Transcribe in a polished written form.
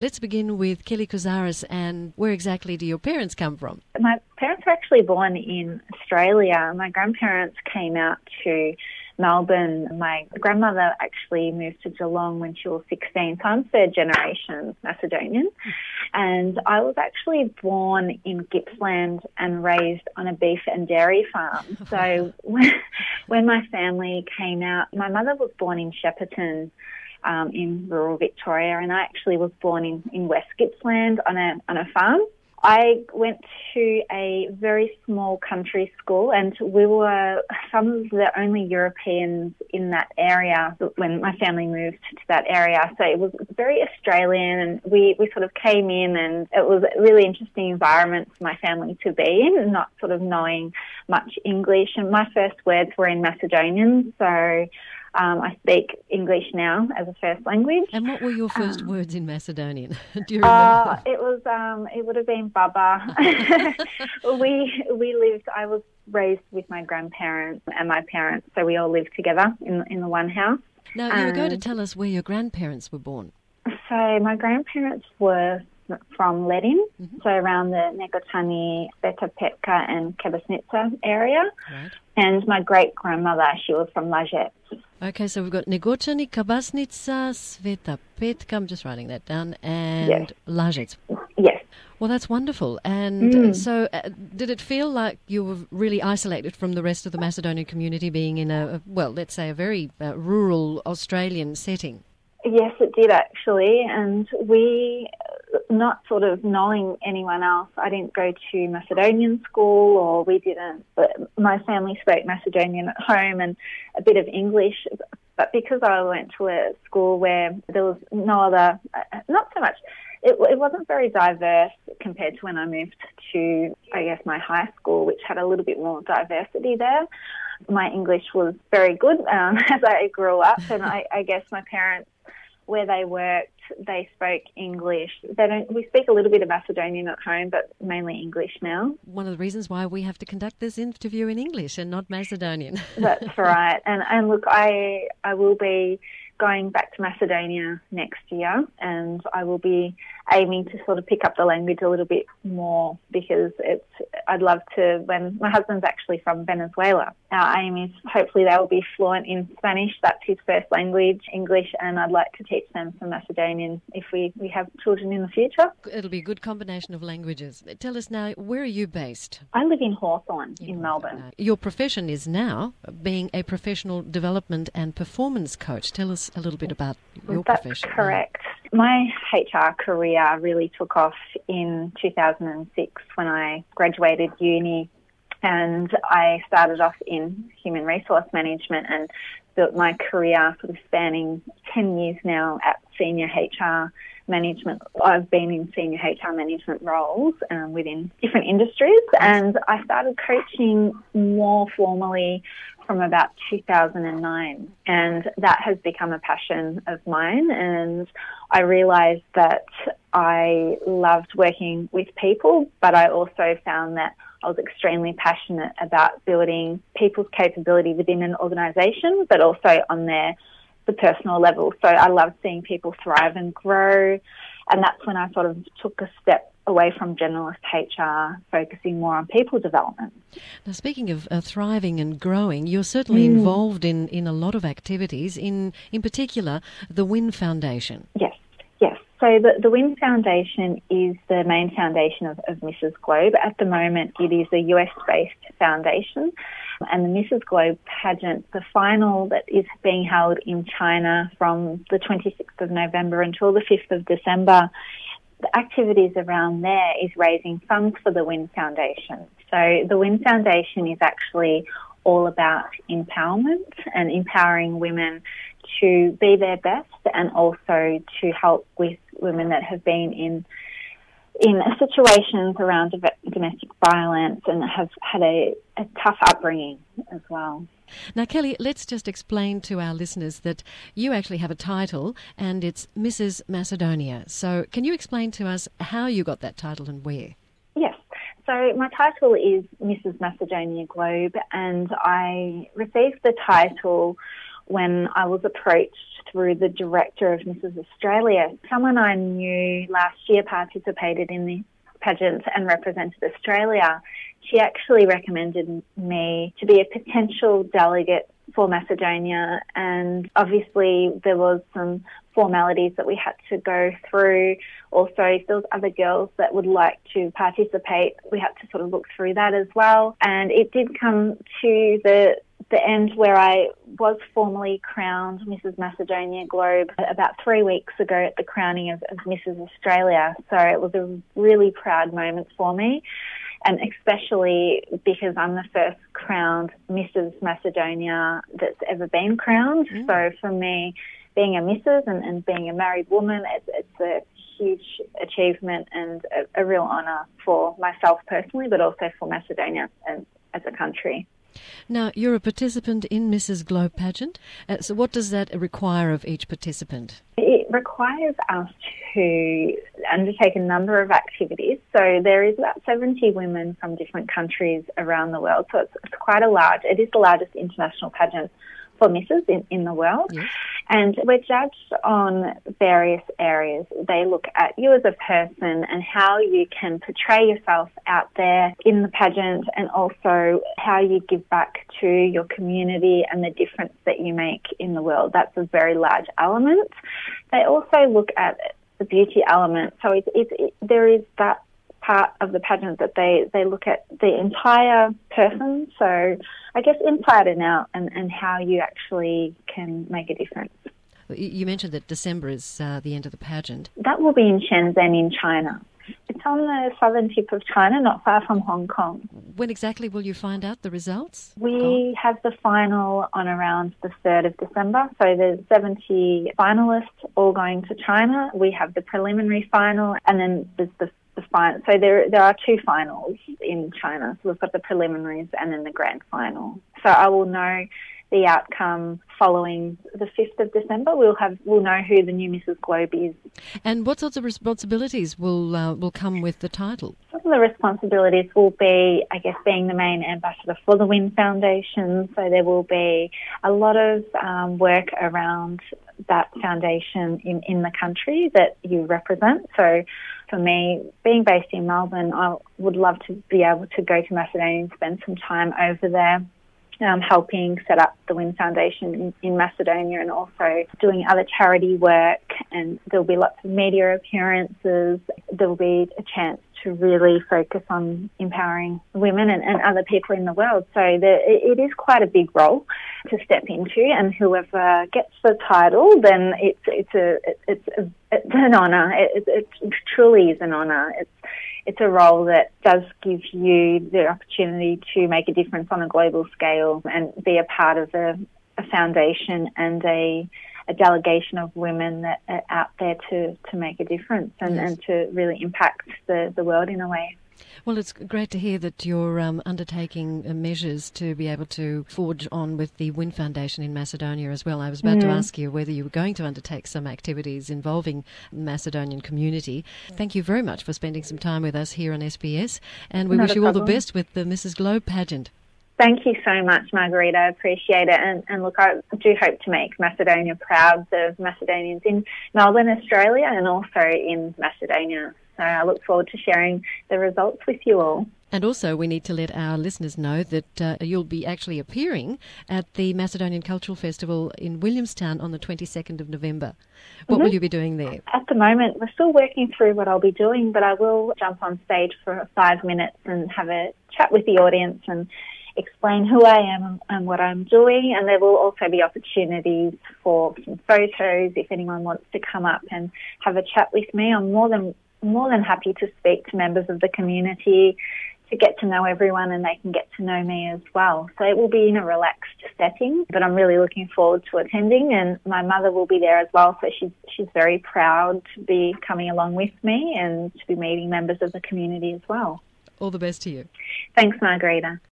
Let's begin with Kelly Kozaris, and where exactly do your parents come from? My parents were actually born in Australia. My grandparents came out to Melbourne. My grandmother actually moved to Geelong when she was 16, so I'm third generation Macedonian. And I was actually born in Gippsland and raised on a beef and dairy farm. So when my family came out, my mother was born in Shepparton, in rural Victoria, and I actually was born in West Gippsland on a farm. I went to a very small country school, and we were some of the only Europeans in that area when my family moved to that area. So it was very Australian, and we sort of came in, and it was a really interesting environment for my family to be in, not sort of knowing much English. And my first words were in Macedonian, so I speak English now as a first language. And what were your first words in Macedonian? Do you remember? It would have been Baba. I was raised with my grandparents and my parents, so we all lived together in the one house. Now, you were going to tell us where your grandparents were born. So my grandparents were from Ledin, so around the Negotani, Sveta Petka and Kebesnica area. Right. And my great-grandmother, she was from Lajec. Okay, so we've got Negotani, Kabasnica, Sveta Petka, I'm just writing that down, and Lajec. Yes. Well, that's wonderful. And so did it feel like you were really isolated from the rest of the Macedonian community, being in let's say a very rural Australian setting? Yes, it did actually, and we, not sort of knowing anyone else, I didn't go to Macedonian school, or we didn't, but my family spoke Macedonian at home and a bit of English, but because I went to a school where there was no other, not so much, it wasn't very diverse compared to when I moved to, I guess, my high school, which had a little bit more diversity there. My English was very good as I grew up, and I guess my parents, where they worked, they spoke English. We speak a little bit of Macedonian at home, but mainly English now. One of the reasons why we have to conduct this interview in English and not Macedonian. That's right. And look, I will be going back to Macedonia next year, and I will be aiming to sort of pick up the language a little bit more, because I'd love to, when my husband's actually from Venezuela, our aim is hopefully they will be fluent in Spanish. That's his first language, English, and I'd like to teach them some Macedonian if we have children in the future. It'll be a good combination of languages. Tell us now, where are you based? I live in Hawthorn in Melbourne. Your profession is now being a professional development and performance coach. Tell us a little bit about your profession. That's correct. My HR career really took off in 2006 when I graduated uni, and I started off in human resource management and built my career sort of spanning 10 years now at senior HR management. I've been in senior HR management roles within different industries, and I started coaching more formally from about 2009, and that has become a passion of mine. And I realised that I loved working with people, but I also found that I was extremely passionate about building people's capability within an organisation, but also on the personal level. So I loved seeing people thrive and grow, and that's when I sort of took a step away from generalist HR, focusing more on people development. Now, speaking of thriving and growing, you're certainly involved in a lot of activities, in particular the WIN Foundation. Yes. So the WIN Foundation is the main foundation of Mrs. Globe. At the moment, it is a US-based foundation, and the Mrs. Globe pageant, the final that is being held in China from the 26th of November until the 5th of December, the activities around there is raising funds for the WIN Foundation. So the WIN Foundation is actually all about empowerment and empowering women to be their best, and also to help with women that have been in situations around domestic violence and have had a tough upbringing as well. Now, Kelly, let's just explain to our listeners that you actually have a title, and it's Mrs. Macedonia. So can you explain to us how you got that title and where? Yes. So my title is Mrs. Macedonia Globe, and I received the title when I was approached through the director of Mrs. Australia. Someone I knew last year participated in the pageant and represented Australia. She actually recommended me to be a potential delegate for Macedonia, and obviously there was some formalities that we had to go through. Also, if there was other girls that would like to participate, we had to sort of look through that as well. And it did come to the end where I was formally crowned Mrs. Macedonia Globe about 3 weeks ago at the crowning of Mrs. Australia. So it was a really proud moment for me, and especially because I'm the first crowned Mrs. Macedonia that's ever been crowned. So for me, being a Mrs. and being a married woman, it's a huge achievement and a real honour for myself personally, but also for Macedonia as a country. Now, you're a participant in Mrs. Globe pageant. So what does that require of each participant? It requires us to undertake a number of activities. So there is about 70 women from different countries around the world. So it's quite it is the largest international pageant for Mrs. in the world. Yes. And we're judged on various areas. They look at you as a person and how you can portray yourself out there in the pageant, and also how you give back to your community and the difference that you make in the world. That's a very large element. They also look at the beauty element. So there is that part of the pageant that they look at the entire person. So I guess inside and out, and how you actually can make a difference. You mentioned that December is the end of the pageant. That will be in Shenzhen in China. It's on the southern tip of China, not far from Hong Kong. When exactly will you find out the results? We have the final on around the 3rd of December. So there's 70 finalists all going to China. We have the preliminary final, and then there's the final. So there are 2 finals in China. So we've got the preliminaries and then the grand final. So I will know the outcome following the 5th of December. We'll know who the new Mrs. Globe is. And what sorts of responsibilities will come with the title? Some of the responsibilities will be, I guess, being the main ambassador for the WIN Foundation. So there will be a lot of work around that foundation in the country that you represent. So for me, being based in Melbourne, I would love to be able to go to Macedonia and spend some time over there, helping set up the WIN Foundation in Macedonia, and also doing other charity work. And there'll be lots of media appearances. There'll be a chance to really focus on empowering women and other people in the world. So it is quite a big role to step into, and whoever gets the title, then it's an honour. It truly is an honour. It's a role that does give you the opportunity to make a difference on a global scale and be a part of a foundation and a delegation of women that are out there to make a difference and to really impact the world in a way. Well, it's great to hear that you're undertaking measures to be able to forge on with the WIN Foundation in Macedonia as well. I was about to ask you whether you were going to undertake some activities involving the Macedonian community. Thank you very much for spending some time with us here on SBS, and we wish you all the best with the Mrs. Globe pageant. Thank you so much, Margarita. I appreciate it. And look, I do hope to make Macedonia proud of Macedonians in Melbourne, Australia, and also in Macedonia. So I look forward to sharing the results with you all. And also we need to let our listeners know that you'll be actually appearing at the Macedonian Cultural Festival in Williamstown on the 22nd of November. What will you be doing there? At the moment, we're still working through what I'll be doing, but I will jump on stage for 5 minutes and have a chat with the audience and explain who I am and what I'm doing. And there will also be opportunities for some photos if anyone wants to come up and have a chat with me. I'm more than happy to speak to members of the community, to get to know everyone, and they can get to know me as well. So it will be in a relaxed setting, but I'm really looking forward to attending, and my mother will be there as well, so she's very proud to be coming along with me and to be meeting members of the community as well. All the best to you. Thanks, Margarita.